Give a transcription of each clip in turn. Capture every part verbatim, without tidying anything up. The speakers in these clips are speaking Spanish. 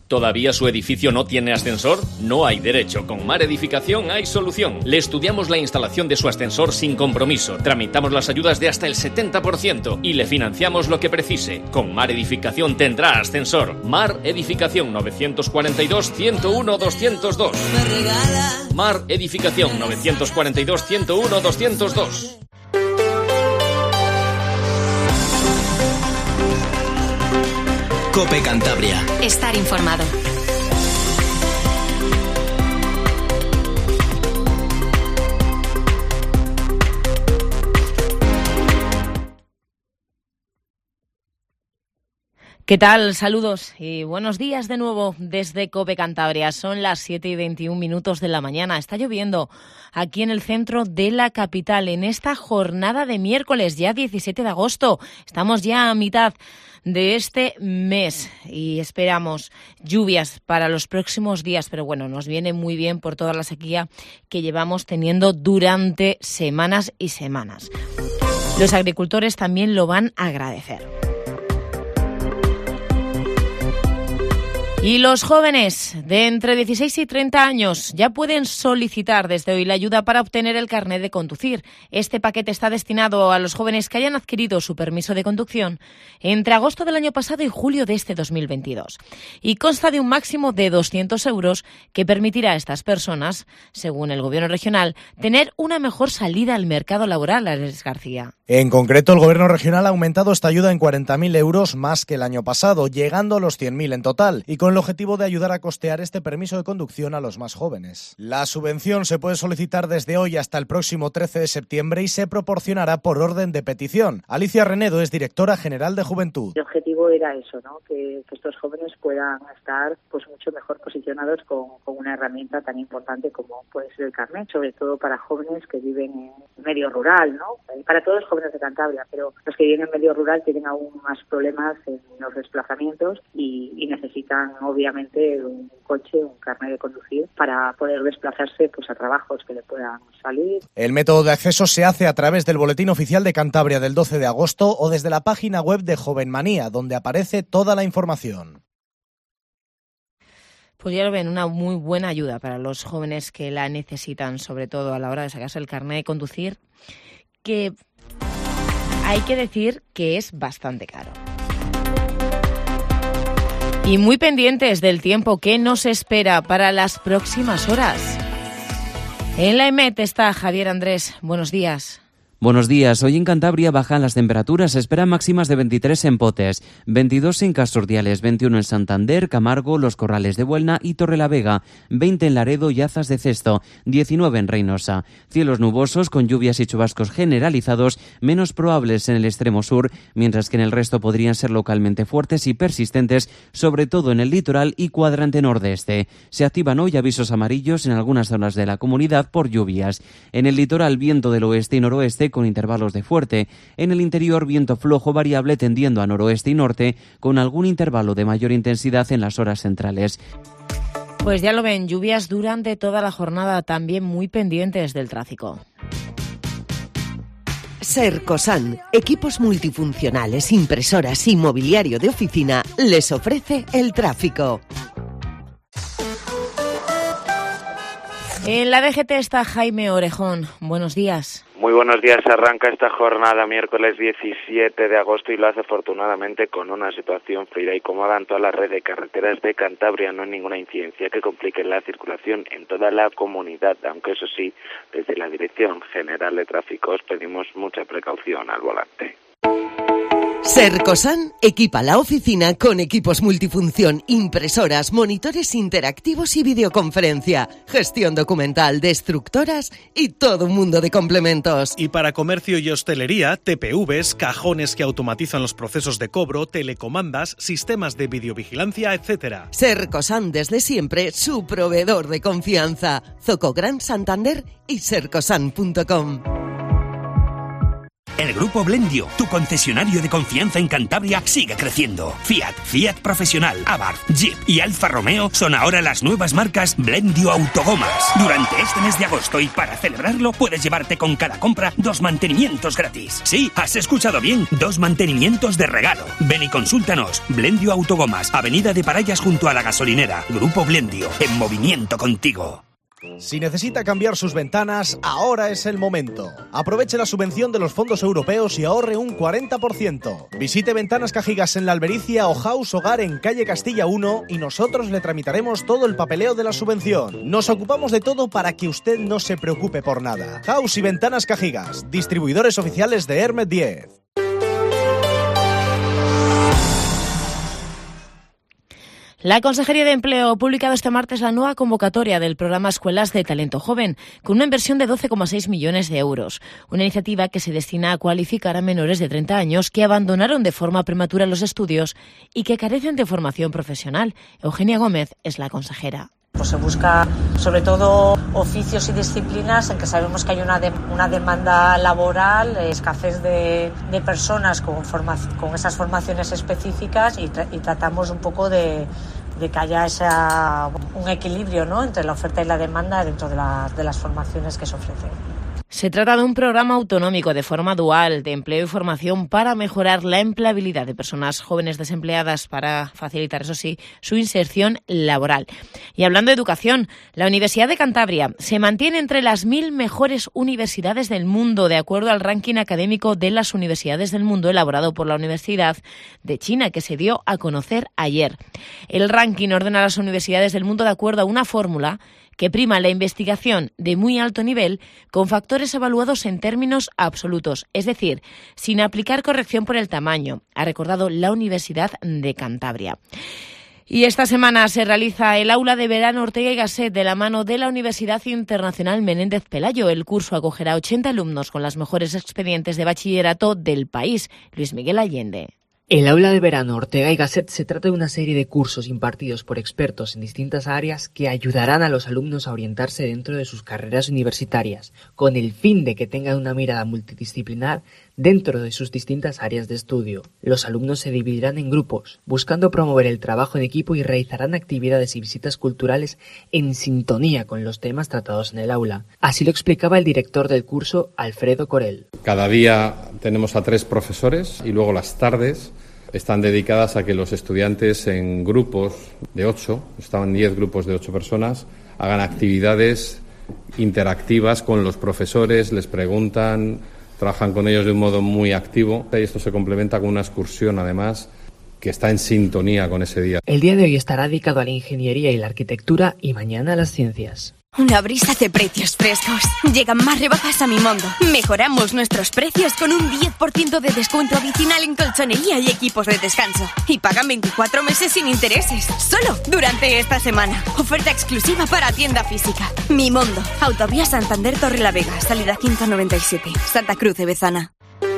¿Todavía su edificio no tiene ascensor? No hay derecho. Con Mar Edificación hay solución. Le estudiamos la instalación de su ascensor sin compromiso. Tramitamos las ayudas de hasta el setenta por ciento y le financiamos lo que precise. Con Mar Edificación tendrá ascensor. Mar Edificación novecientos cuarenta y dos, ciento uno, doscientos dos. Mar Edificación novecientos cuarenta y dos, ciento uno, doscientos dos. COPE Cantabria. Estar informado. ¿Qué tal? Saludos y buenos días de nuevo desde COPE Cantabria. Son las siete y veintiún minutos de la mañana. Está lloviendo aquí en el centro de la capital en esta jornada de miércoles, ya diecisiete de agosto. Estamos ya a mitad de este mes y esperamos lluvias para los próximos días, pero bueno, nos viene muy bien por toda la sequía que llevamos teniendo durante semanas y semanas. Los agricultores también lo van a agradecer. Y los jóvenes de entre dieciséis y treinta años ya pueden solicitar desde hoy la ayuda para obtener el carnet de conducir. Este paquete está destinado a los jóvenes que hayan adquirido su permiso de conducción entre agosto del año pasado y julio de este dos mil veintidós. Y consta de un máximo de doscientos euros que permitirá a estas personas, según el Gobierno regional, tener una mejor salida al mercado laboral, Alex García. En concreto, el Gobierno regional ha aumentado esta ayuda en cuarenta mil euros más que el año pasado, llegando a los cien mil en total, y con el objetivo de ayudar a costear este permiso de conducción a los más jóvenes. La subvención se puede solicitar desde hoy hasta el próximo trece de septiembre y se proporcionará por orden de petición. Alicia Renedo es directora general de Juventud. El objetivo era eso, ¿no? Que, que estos jóvenes puedan estar pues mucho mejor posicionados con, con una herramienta tan importante como puede ser el carnet, sobre todo para jóvenes que viven en medio rural, ¿no? Para todos los jóvenes de Cantabria, pero los que viven en medio rural tienen aún más problemas en los desplazamientos y, y necesitan obviamente un coche, un carnet de conducir para poder desplazarse pues a trabajos que le puedan salir. El método de acceso se hace a través del Boletín Oficial de Cantabria del doce de agosto o desde la página web de Jovenmanía, donde aparece toda la información. Pues ya lo ven, una muy buena ayuda para los jóvenes que la necesitan, sobre todo a la hora de sacarse el carnet de conducir, que hay que decir que es bastante caro. Y muy pendientes del tiempo que nos espera para las próximas horas. En la EMET está Javier Andrés. Buenos días. Buenos días. Hoy en Cantabria bajan las temperaturas. Se esperan máximas de veintitrés en Potes, veintidós en Casordiales, veintiuno en Santander, Camargo, Los Corrales de Buelna y Torrelavega, veinte en Laredo y Azas de Cesto, diecinueve en Reynosa. Cielos nubosos con lluvias y chubascos generalizados, menos probables en el extremo sur, mientras que en el resto podrían ser localmente fuertes y persistentes, sobre todo en el litoral y cuadrante nordeste. Se activan hoy avisos amarillos en algunas zonas de la comunidad por lluvias. En el litoral, viento del oeste y noroeste con intervalos de fuerte. En el interior, viento flojo variable tendiendo a noroeste y norte, con algún intervalo de mayor intensidad en las horas centrales. Pues ya lo ven, lluvias durante toda la jornada, también muy pendientes del tráfico. Sercosan, equipos multifuncionales, impresoras y mobiliario de oficina, les ofrece el tráfico. En la D G T está Jaime Orejón. Buenos días. Muy buenos días. Arranca esta jornada miércoles diecisiete de agosto y lo hace afortunadamente con una situación fluida y cómoda en toda la red de carreteras de Cantabria. No hay ninguna incidencia que complique la circulación en toda la comunidad, aunque eso sí, desde la Dirección General de Tráfico os pedimos mucha precaución al volante. Sercosan equipa la oficina con equipos multifunción, impresoras, monitores interactivos y videoconferencia, gestión documental, destructoras y todo un mundo de complementos. Y para comercio y hostelería, T P Vs, cajones que automatizan los procesos de cobro, telecomandas, sistemas de videovigilancia, etcétera. Sercosan desde siempre su proveedor de confianza. Zoco Gran Santander y sercosan punto com. El grupo Blendio, tu concesionario de confianza en Cantabria, sigue creciendo. Fiat, Fiat Profesional, Abarth, Jeep y Alfa Romeo son ahora las nuevas marcas Blendio Autogomas. Durante este mes de agosto y para celebrarlo, puedes llevarte con cada compra dos mantenimientos gratis. Sí, has escuchado bien, dos mantenimientos de regalo. Ven y consúltanos. Blendio Autogomas, Avenida de Parayas junto a la gasolinera. Grupo Blendio, en movimiento contigo. Si necesita cambiar sus ventanas, ahora es el momento. Aproveche la subvención de los fondos europeos y ahorre un cuarenta por ciento. Visite Ventanas Cajigas en La Albericia o House Hogar en calle Castilla uno y nosotros le tramitaremos todo el papeleo de la subvención. Nos ocupamos de todo para que usted no se preocupe por nada. House y Ventanas Cajigas, distribuidores oficiales de Hermet diez. La Consejería de Empleo ha publicado este martes la nueva convocatoria del programa Escuelas de Talento Joven, con una inversión de doce coma seis millones de euros. Una iniciativa que se destina a cualificar a menores de treinta años que abandonaron de forma prematura los estudios y que carecen de formación profesional. Eugenia Gómez es la consejera. Pues se busca sobre todo oficios y disciplinas en que sabemos que hay una, de, una demanda laboral, escasez de, de personas con, forma, con esas formaciones específicas y, tra, y tratamos un poco de, de que haya esa, un equilibrio, ¿no?, entre la oferta y la demanda dentro de, la, de las formaciones que se ofrecen. Se trata de un programa autonómico de forma dual de empleo y formación para mejorar la empleabilidad de personas jóvenes desempleadas, para facilitar, eso sí, su inserción laboral. Y hablando de educación, la Universidad de Cantabria se mantiene entre las mil mejores universidades del mundo, de acuerdo al ranking académico de las universidades del mundo elaborado por la Universidad de China, que se dio a conocer ayer. El ranking ordena a las universidades del mundo de acuerdo a una fórmula que prima la investigación de muy alto nivel con factores evaluados en términos absolutos, es decir, sin aplicar corrección por el tamaño, ha recordado la Universidad de Cantabria. Y esta semana se realiza el aula de verano Ortega y Gasset de la mano de la Universidad Internacional Menéndez Pelayo. El curso acogerá a ochenta alumnos con las mejores expedientes de bachillerato del país. Luis Miguel Allende. El aula de verano Ortega y Gasset se trata de una serie de cursos impartidos por expertos en distintas áreas que ayudarán a los alumnos a orientarse dentro de sus carreras universitarias, con el fin de que tengan una mirada multidisciplinar dentro de sus distintas áreas de estudio. Los alumnos se dividirán en grupos, buscando promover el trabajo en equipo y realizarán actividades y visitas culturales en sintonía con los temas tratados en el aula. Así lo explicaba el director del curso, Alfredo Corel. Cada día tenemos a tres profesores y luego las tardes están dedicadas a que los estudiantes en grupos de ocho, estaban diez grupos de ocho personas, hagan actividades interactivas con los profesores, les preguntan, trabajan con ellos de un modo muy activo y esto se complementa con una excursión además que está en sintonía con ese día. El día de hoy estará dedicado a la ingeniería y la arquitectura y mañana a las ciencias. Una brisa de precios frescos. Llegan más rebajas a Mi Mondo. Mejoramos nuestros precios con un diez por ciento de descuento adicional en colchonería y equipos de descanso. Y pagan veinticuatro meses sin intereses. Solo durante esta semana. Oferta exclusiva para tienda física. Mi Mondo. Autovía Santander Torrelavega. Salida ciento noventa y siete. Santa Cruz de Bezana.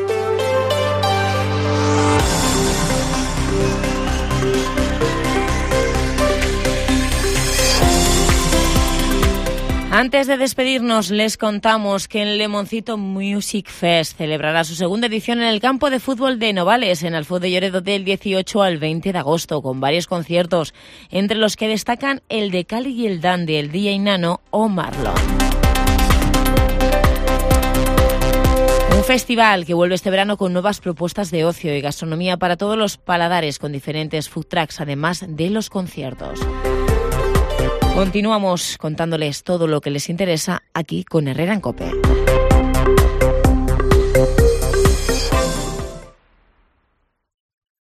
Antes de despedirnos, les contamos que el Lemoncito Music Fest celebrará su segunda edición en el campo de fútbol de Novales, en Alfoz de Lloredo, del dieciocho al veinte de agosto, con varios conciertos, entre los que destacan el de Cali y el Dandy, el D J Nano o Marlon. Un festival que vuelve este verano con nuevas propuestas de ocio y gastronomía para todos los paladares, con diferentes food trucks, además de los conciertos. Continuamos contándoles todo lo que les interesa aquí con Herrera en COPE.